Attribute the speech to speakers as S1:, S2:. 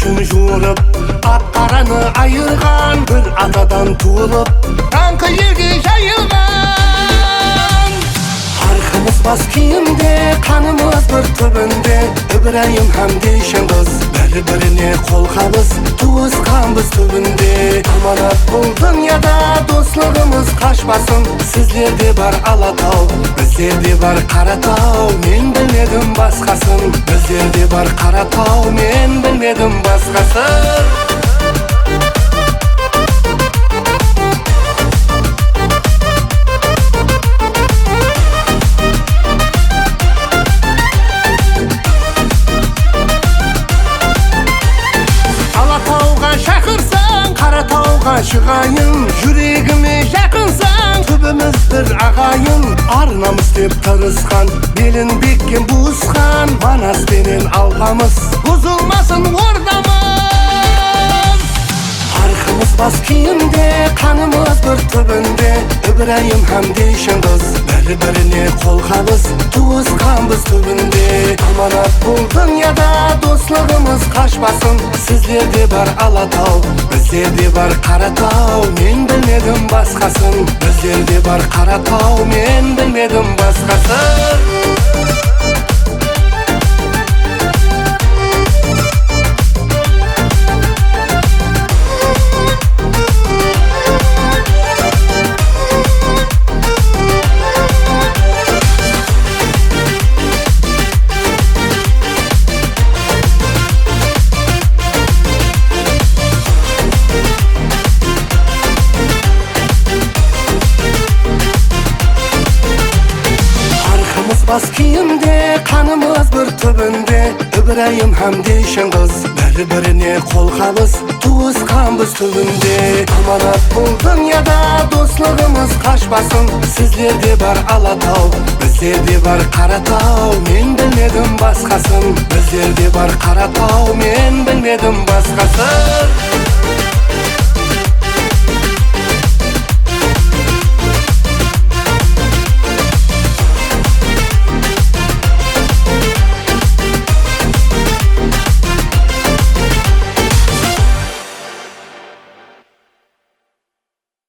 S1: жүзін жуырып, ақ-қараны айырған бір атадан туылып, даңқы елге жайылған. Арқымыз бас киімде, қанымыз бір түбінде, Ибраим һәм Дейшен қыз, бір-біріне қолқабыз, туысқанбыз түбінде. Аманат бұл дүнияда достығымыз қашпасын, сіздерде бар Алатау, біздерде бар Қаратау, мен білмедім басқасын. Біздерде бар Қаратау, мен білмедім басқасын. Шақырсаң, Қаратауға шығайын, жүрегіме жақынсаң, түбіміз бір ағайын. Арнамыз деп тырысқан, белін беккен буысқан, Манас пенен Алпамыс, бұзылмасын ордамыз. Арқымыз бас киімде, қанымыз бір түбінде, Ибраим һәм Дейшен қыз, бір-біріне қолқабыз, туысқанбыз түбінде. Аманат бұл дүнияда достығымыз қашпасын, сіздерде бар Алатау, біздерде бар Қаратау, мен білмедім басқасын. Біздерде бар Қаратау, мен білмедім басқасын. Бас киімде, қанымыз бір түбінде, Ибраим һәм Дейшен қыз, бір-біріне қолқабыз, туысқанбыз түбінде. Аманат бұл дүнияда достығымыз қашпасын, сіздерде бар Алатау, біздерде бар Қаратау, мен білмедім басқасын. Біздерде бар Қаратау, мен білмедім басқасын.